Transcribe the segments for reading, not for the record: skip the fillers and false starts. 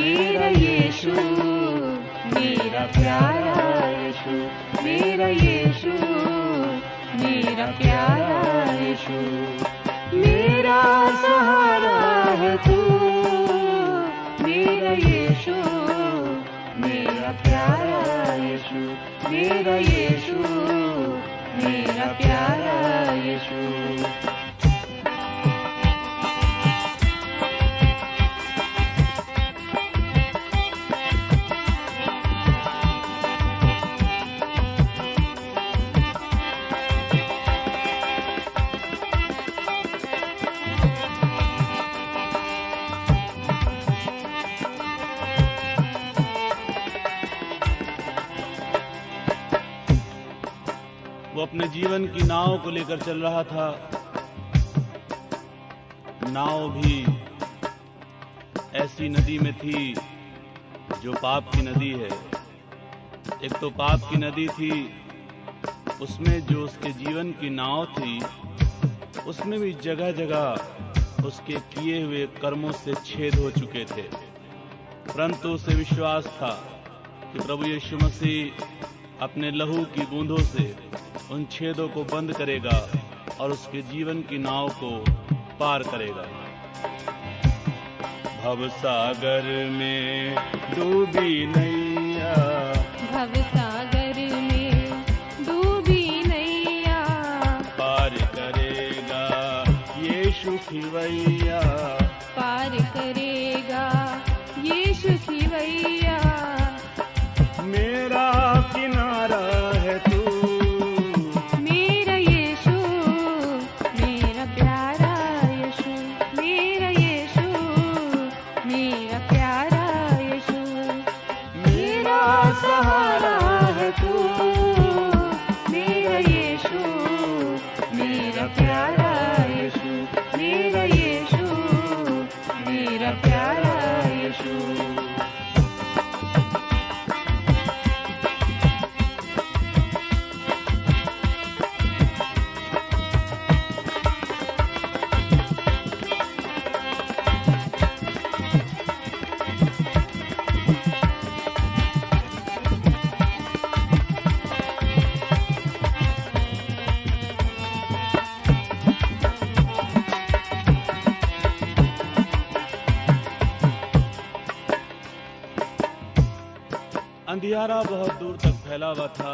मेरा यीशु, मेरा प्यारा यीशु, मेरा यीशु, मेरा प्यारा यीशु, मेरा सहारा है तू, मेरा यीशु, मेरा प्यारा यीशु, मेरा यीशु, मेरा प्यारा यीशु। वो अपने जीवन की नाव को लेकर चल रहा था। नाव भी ऐसी नदी में थी जो पाप की नदी है। एक तो पाप की नदी थी, उसमें जो उसके जीवन की नाव थी, उसमें भी जगह जगह उसके किए हुए कर्मों से छेद हो चुके थे। परंतु उसे विश्वास था कि प्रभु यीशु मसीह अपने लहू की बूंदों से उन छेदों को बंद करेगा और उसके जीवन की नाव को पार करेगा। भवसागर में डूबी नैया, भवसागर में डूबी नैया, पार करेगा यीशु खिवैया, पार करेगा यीशु खिवैया, मेरा किनारा है तू, मेरा यीशु, मेरा प्यारा यीशु, मेरा यीशु, मेरा प्यारा यीशु, मेरा सहारा है तू, मेरा यीशु, मेरा प्यारा यीशु, मेरा यीशु, मेरा प्यारा यीशु। अंधियारा बहुत दूर तक फैला हुआ था,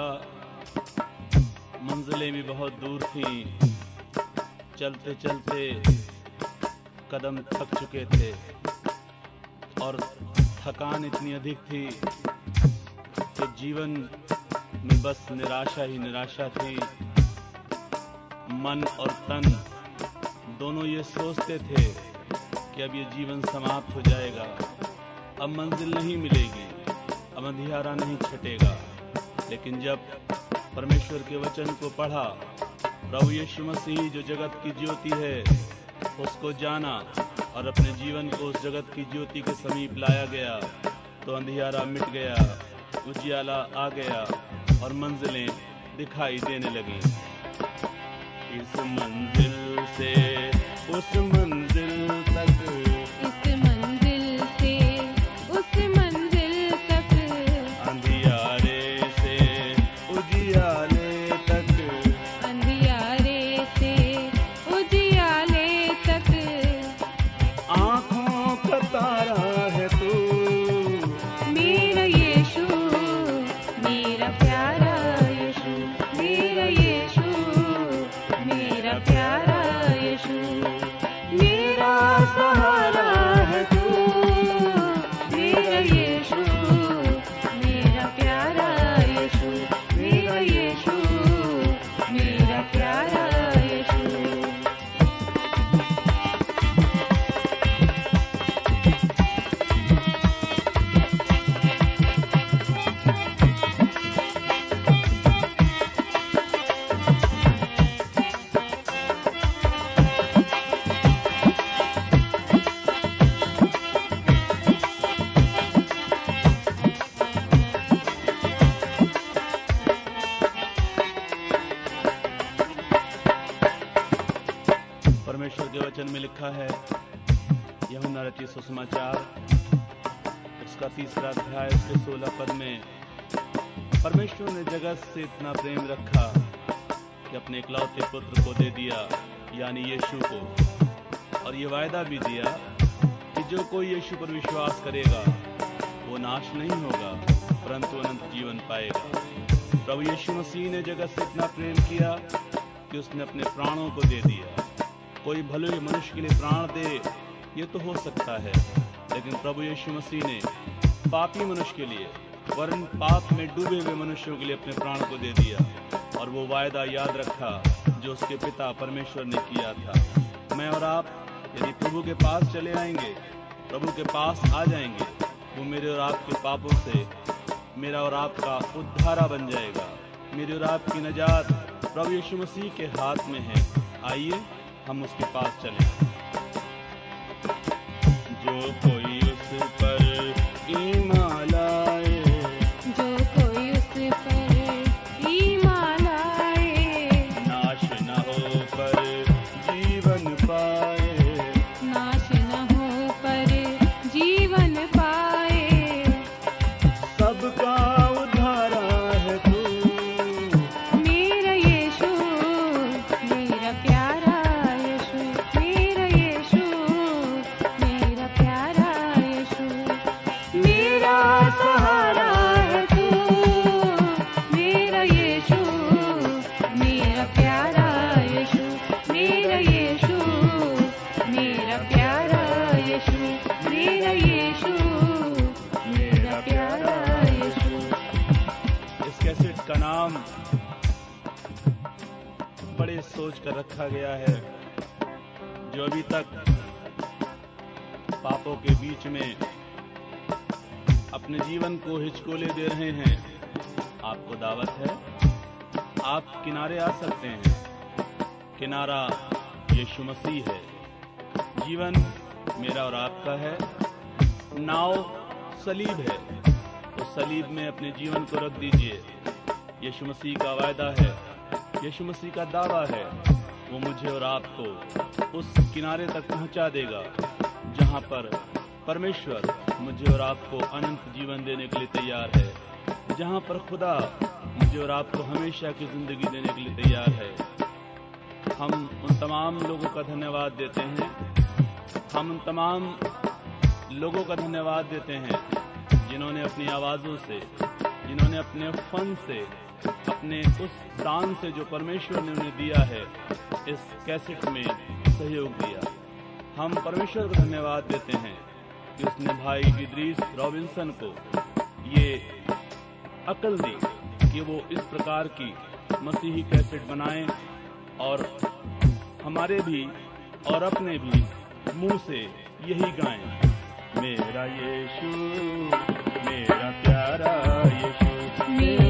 मंजिलें भी बहुत दूर थीं। चलते चलते कदम थक चुके थे और थकान इतनी अधिक थी कि जीवन में बस निराशा ही निराशा थी। मन और तन दोनों ये सोचते थे कि अब ये जीवन समाप्त हो जाएगा, अब मंजिल नहीं मिलेगी, अब अंधियारा नहीं छटेगा। लेकिन जब परमेश्वर के वचन को पढ़ा, प्रभु यीशु मसीह जो जगत की ज्योति है उसको जाना और अपने जीवन को उस जगत की ज्योति के समीप लाया गया, तो अंधियारा मिट गया, उजियाला आ गया और मंजिलें दिखाई देने लगी। इस मंजिल से उस मंजिल तक, इस मंजिल से उस मंजिल तक, अंधियारे से उजियाले तक, अंधियारे से उजियाले तक, आँखों का तारा है तू, मेरा यीशु, मेरा प्यारा यीशु, मेरा यीशु, मेरा प्यारा यीशु, मेरा सहारा है तू, मेरा यीशु, मेरा प्यारा यीशु, मेरा यीशु, मेरा प्यारा यीशु। परमेश्वर के वचन में लिखा है, यूहन्ना रचित सुसमाचार उसका 3रा अध्याय उसके 16 पद में परमेश्वर ने जगत से इतना प्रेम रखा कि अपने इकलौते पुत्र को दे दिया, यानी यीशु को, और ये वायदा भी दिया कि जो कोई यीशु पर विश्वास करेगा वो नाश नहीं होगा परंतु अनंत जीवन पाएगा। प्रभु यीशु मसीह ने जगत से इतना प्रेम किया कि उसने अपने प्राणों को दे दिया। कोई भले मनुष्य के लिए प्राण दे ये तो हो सकता है, लेकिन प्रभु यीशु मसीह ने पापी मनुष्य के लिए, वरन पाप में डूबे हुए मनुष्यों के लिए अपने प्राण को दे दिया, और वो वायदा याद रखा जो उसके पिता परमेश्वर ने किया था। मैं और आप यदि प्रभु के पास चले आएंगे, प्रभु के पास आ जाएंगे, वो मेरे और आपके पापों से मेरा और आपका उद्धारा बन जाएगा। मेरी और आपकी निजात प्रभु यीशु मसीह के हाथ में है। आइए हम उसके पास चलें। जो कोई उस पर ईमान लाए, जो कोई उस पर ईमान लाए, नाश न हो पर जीवन पाए, नाश न हो पर जीवन पाए। सबका उद्धारा है तू, मेरा यीशु, मेरा प्यारा यीशु, मेरा यीशु, मेरा प्यारा यीशु, मेरा सहारा है तू, मेरा यीशु, मेरा प्यारा यीशु, मेरा यीशु, मेरा प्यारा यीशु, मेरा यीशु, मेरा प्यारा यीशु। इस कैसेट का नाम बड़े सोच कर रखा गया है। जो अभी तक पापों के बीच में अपने जीवन को हिचकोले दे रहे हैं, आपको दावत है, आप किनारे आ सकते हैं। किनारा यीशु मसीह है। जीवन मेरा और आपका है, नाव सलीब है। उस सलीब में अपने जीवन को रख दीजिए। यीशु मसीह का वायदा है, यीशु मसीह का दावा है, वो मुझे और आपको उस किनारे तक पहुंचा देगा जहां पर परमेश्वर मुझे और आपको अनंत जीवन देने के लिए तैयार है, जहां पर खुदा मुझे और आपको हमेशा की जिंदगी देने के लिए तैयार है। हम उन तमाम लोगों का धन्यवाद देते हैं, हम उन तमाम लोगों का धन्यवाद देते हैं जिन्होंने अपनी आवाज़ों से, जिन्होंने अपने फन से, अपने उस दान से जो परमेश्वर ने उन्हें दिया है, इस कैसेट में सहयोग दिया। हम परमेश्वर को धन्यवाद देते हैं कि उसने भाई इद्रीस रॉबिन्सन को ये अक्ल दी कि वो इस प्रकार की मसीही कैसेट बनाएं और हमारे भी और अपने भी मुंह से यही गाएं, मेरा यीशु, मेरा प्यारा यीशु,